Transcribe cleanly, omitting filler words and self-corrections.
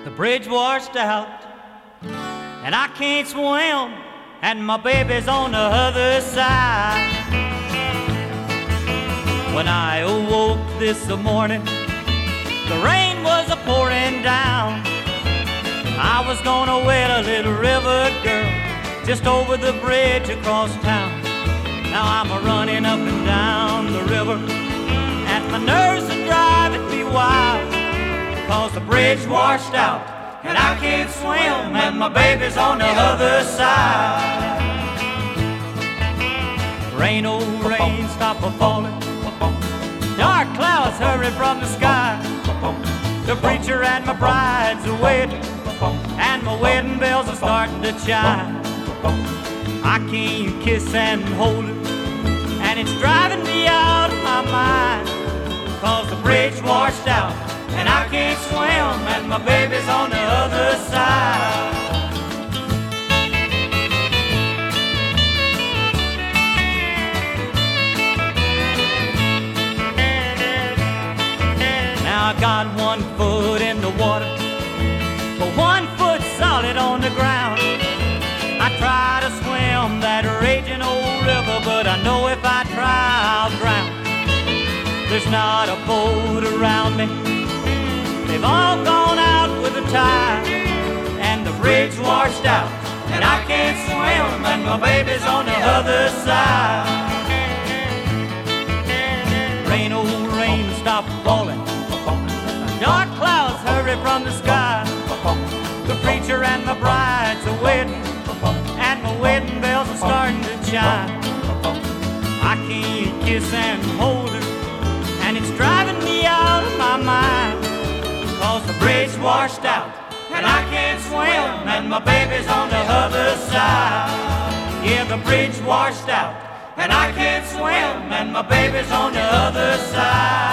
The bridge washed out, and I can't swim, and my baby's on the other side. When I awoke this morning, the rain was a-pouring down. I was gonna wed a little river girl just over the bridge across town. Now I'm a-running up and down the river, and my nerves are driving me wild, 'cause the bridge washed out, and I can't swim, and my baby's on the other side. Rain, oh rain, stop a-falling. Dark clouds hurry from the sky. The preacher and my bride's a wedding, and my wedding bells are starting to chime. I can't kiss and hold it, and it's driving me out of my mind, 'cause the bridge washed out, and I can't swim, and my baby's on the other side. Now I got one foot in the water, but one foot solid on the ground. I try to swim that raging old river, but I know if I try I'll drown. There's not a boat around me, they've all gone out with the tide, and the bridge washed out, and I can't swim, and my baby's on the other side. Rain, oh rain, stop falling. Dark clouds hurry from the sky. The preacher and my bride's a wedding, and my wedding bells are starting to chime. I can't kiss and hold her, and it's driving me out of my mind, 'cause the bridge washed out, and I can't swim, and my baby's on the other side. Yeah, the bridge washed out, and I can't swim, and my baby's on the other side.